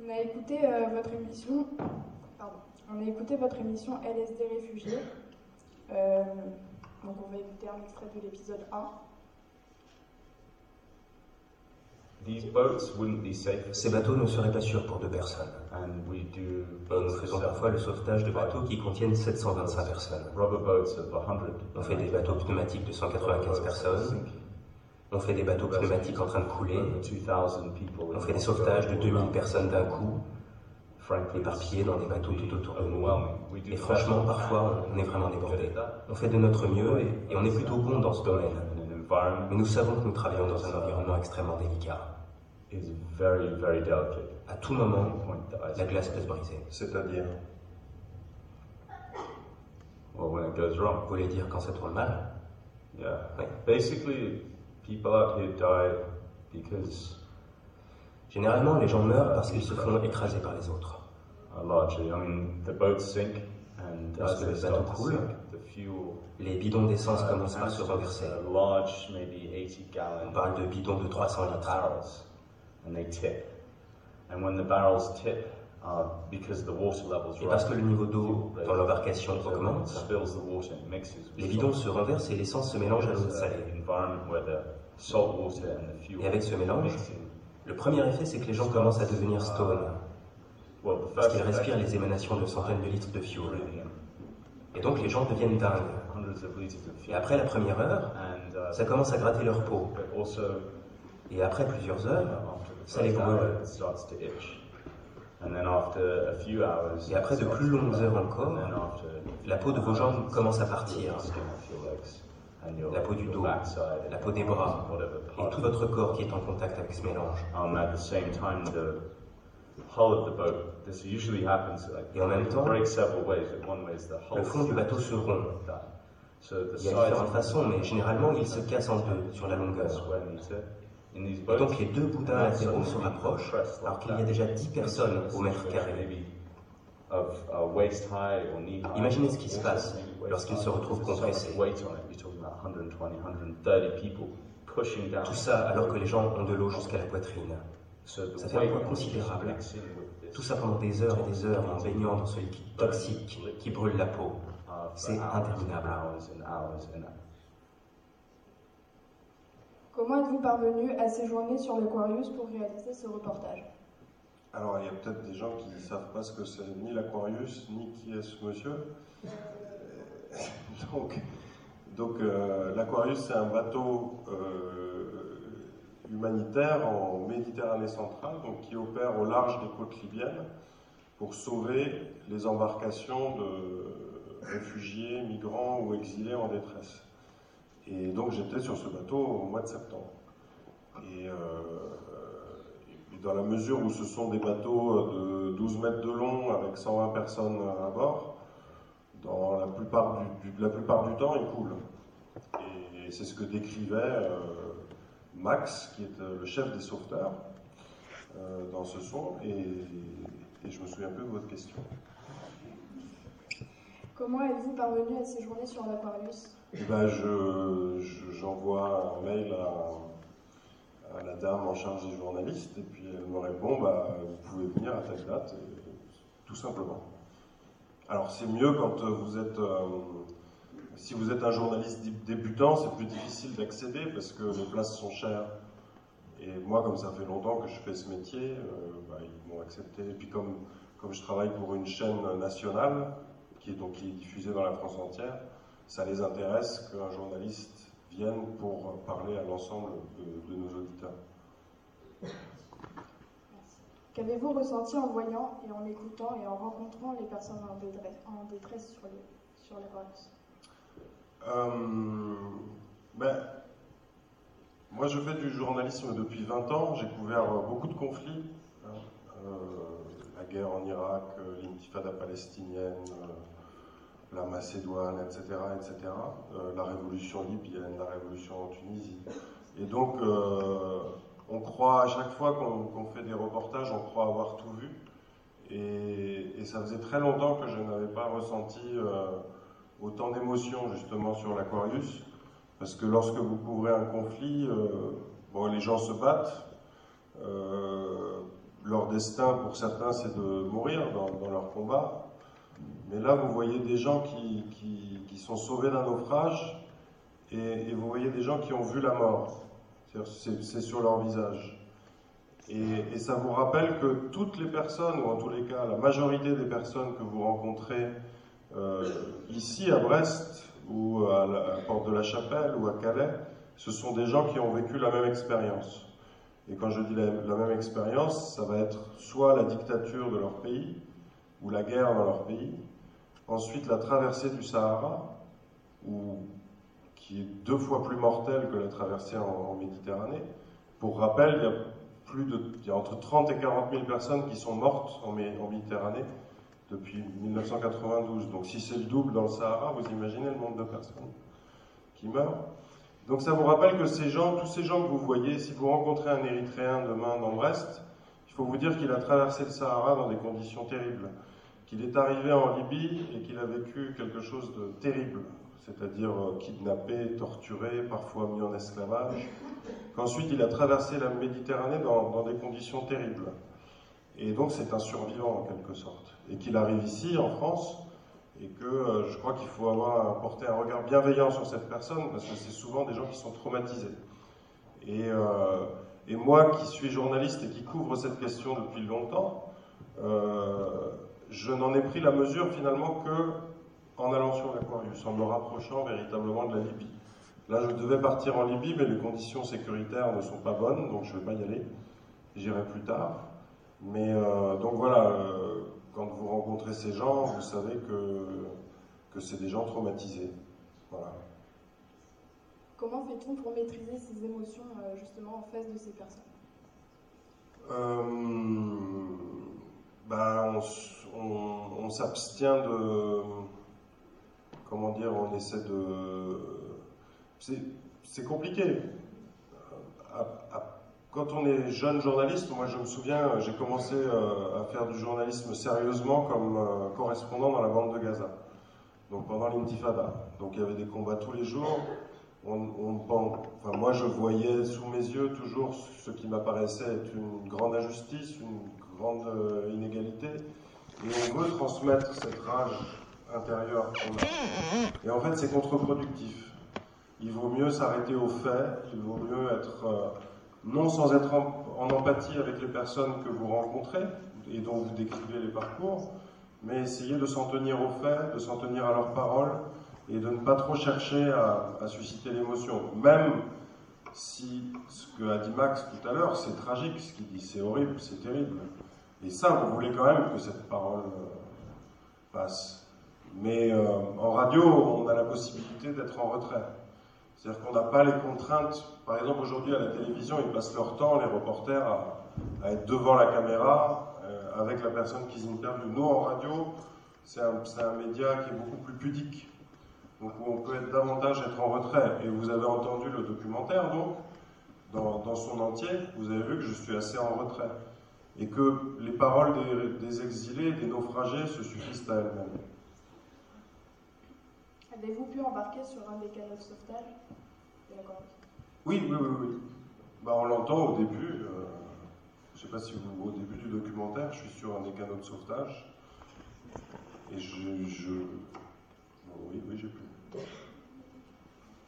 On a écouté votre émission. Pardon. On a écouté votre émission LSD Réfugiés. Donc on va écouter un extrait de l'épisode 1. Ces bateaux ne seraient pas sûrs pour 2 personnes. Et nous faisons parfois le sauvetage de bateaux qui contiennent 725 personnes. On fait des bateaux pneumatiques de 195 personnes. On fait des bateaux pneumatiques en train de couler. On fait des sauvetages de 2000 personnes d'un coup, éparpillées dans des bateaux tout autour de nous. Et franchement, parfois, on est vraiment débordé. On fait de notre mieux et on est plutôt bon dans ce domaine. Mais nous savons que nous travaillons dans un environnement extrêmement délicat. À tout moment, la glace peut se briser. C'est-à-dire? Vous voulez dire quand ça tourne mal? Oui. Généralement, les gens meurent parce qu'ils se font écraser par les autres. Lorsque le bateau coule, les bidons d'essence commencent par se renverser. On parle de bidons de 300 litres. Et parce que le niveau d'eau dans l'embarcation augmente, les bidons se renversent et l'essence se mélange à l'eau salée. Et avec ce mélange, le premier effet, c'est que les gens commencent à devenir stone, parce qu'ils respirent les émanations de centaines de litres de fuel. Et donc les gens deviennent dingues. Et après la première heure, ça commence à gratter leur peau. Et après plusieurs heures, ça les brûle. Et après de plus longues heures encore, la peau de vos jambes commence à partir. La peau du dos, la peau des bras, et tout votre corps qui est en contact avec ce mélange. Et en même temps, le fond du bateau se rompt. Il y a différentes façons, mais généralement il se casse en deux sur la longueur. Et donc les 2 boudins latéraux se rapprochent, alors qu'il y a déjà 10 personnes au mètre carré. Imaginez ce qui se passe lorsqu'ils se retrouvent compressés. Tout ça alors que les gens ont de l'eau jusqu'à la poitrine. Ça fait un poids considérable. Tout ça pendant des heures et des heures en baignant dans ce liquide toxique qui brûle la peau. C'est interminable. Comment êtes-vous parvenu à séjourner sur l'Aquarius pour réaliser ce reportage? Alors, il y a peut-être des gens qui ne savent pas ce que c'est ni l'Aquarius, ni qui est ce monsieur. Donc l'Aquarius, c'est un bateau humanitaire en Méditerranée centrale, donc qui opère au large des côtes libyennes pour sauver les embarcations de réfugiés, migrants ou exilés en détresse. Et donc j'étais sur ce bateau au mois de septembre. Et dans la mesure où ce sont des bateaux de 12 mètres de long avec 120 personnes à bord, dans la plupart du temps, ils coulent. Et c'est ce que décrivait Max, qui est le chef des sauveteurs, dans ce son. Et je me souviens un peu de votre question. Comment êtes-vous parvenu à séjourner sur l'Aquarius? Eh ben, j'envoie un mail à la dame en charge des journalistes, et puis elle me répond, vous pouvez venir à telle date, tout simplement. Alors c'est mieux quand vous êtes, si vous êtes un journaliste débutant, c'est plus difficile d'accéder parce que les places sont chères. Et moi, comme ça fait longtemps que je fais ce métier, ils m'ont accepté. Et puis comme je travaille pour une chaîne nationale, qui est diffusée dans la France entière, ça les intéresse qu'un journaliste vienne pour parler à l'ensemble de nos auditeurs. Qu'avez-vous ressenti en voyant et en écoutant et en rencontrant les personnes en détresse sur l'Aquarius? Moi, je fais du journalisme depuis 20 ans. J'ai couvert beaucoup de conflits. La guerre en Irak, l'intifada palestinienne, la Macédoine, etc., la révolution libyenne, la révolution en Tunisie. Et donc, on croit, à chaque fois qu'on fait des reportages, on croit avoir tout vu. Et ça faisait très longtemps que je n'avais pas ressenti autant d'émotions, justement, sur l'Aquarius. Parce que lorsque vous couvrez un conflit, les gens se battent. leur destin, pour certains, c'est de mourir dans leur combat. Mais là, vous voyez des gens qui sont sauvés d'un naufrage, et vous voyez des gens qui ont vu la mort. C'est sur leur visage. Et ça vous rappelle que toutes les personnes, ou en tous les cas la majorité des personnes que vous rencontrez ici à Brest, ou à la Porte de la Chapelle, ou à Calais, ce sont des gens qui ont vécu la même expérience. Et quand je dis la même expérience, ça va être soit la dictature de leur pays, ou la guerre dans leur pays, ensuite la traversée du Sahara, qui est 2 fois plus mortelle que la traversée en Méditerranée. Pour rappel, il y a entre 30 et 40 000 personnes qui sont mortes en Méditerranée depuis 1992. Donc si c'est le double dans le Sahara, vous imaginez le nombre de personnes qui meurent. Donc ça vous rappelle que tous ces gens que vous voyez, si vous rencontrez un Érythréen demain dans Brest, il faut vous dire qu'il a traversé le Sahara dans des conditions terribles, qu'il est arrivé en Libye et qu'il a vécu quelque chose de terrible, c'est-à-dire kidnappé, torturé, parfois mis en esclavage, qu'ensuite il a traversé la Méditerranée dans des conditions terribles. Et donc c'est un survivant en quelque sorte. Et qu'il arrive ici, en France, et que je crois qu'il faut porter un regard bienveillant sur cette personne, parce que c'est souvent des gens qui sont traumatisés. Et moi qui suis journaliste et qui couvre cette question depuis longtemps, je n'en ai pris la mesure finalement que en allant sur l'Aquarius, en me rapprochant véritablement de la Libye. Là, je devais partir en Libye, mais les conditions sécuritaires ne sont pas bonnes, donc je ne vais pas y aller. J'irai plus tard. Mais donc voilà, quand vous rencontrez ces gens, vous savez que c'est des gens traumatisés. Voilà. Comment fait-on pour maîtriser ces émotions justement en face de ces personnes? On s'abstient de... Comment dire, on essaie de... C'est compliqué. Quand on est jeune journaliste, moi je me souviens, j'ai commencé à faire du journalisme sérieusement comme correspondant dans la bande de Gaza, donc pendant l'intifada. Donc il y avait des combats tous les jours. Moi je voyais sous mes yeux toujours ce qui m'apparaissait être une grande injustice, une grande inégalité, et on veut transmettre cette rage intérieure qu'on a. Et en fait c'est contre-productif. Il vaut mieux s'arrêter aux faits, il vaut mieux être... non sans être en empathie avec les personnes que vous rencontrez et dont vous décrivez les parcours, mais essayer de s'en tenir aux faits, de s'en tenir à leurs paroles et de ne pas trop chercher à susciter l'émotion. Même si ce que a dit Max tout à l'heure, c'est tragique ce qu'il dit, c'est horrible, c'est terrible. Et ça, vous voulez quand même que cette parole passe. Mais en radio, on a la possibilité d'être en retrait. C'est-à-dire qu'on n'a pas les contraintes. Par exemple, aujourd'hui, à la télévision, ils passent leur temps, les reporters, à être devant la caméra avec la personne qu'ils interviewent. Nous, en radio, c'est un média qui est beaucoup plus pudique. Donc, où on peut davantage être en retrait. Et vous avez entendu le documentaire, donc, dans son entier, vous avez vu que je suis assez en retrait. Et que les paroles des exilés, des naufragés, se suffisent à elles-mêmes. Avez-vous pu embarquer sur un des canaux de sauvetage de la Corée? Oui. On l'entend au début. Je ne sais pas si au début du documentaire, je suis sur un des canaux de sauvetage. Et oui, j'ai pu.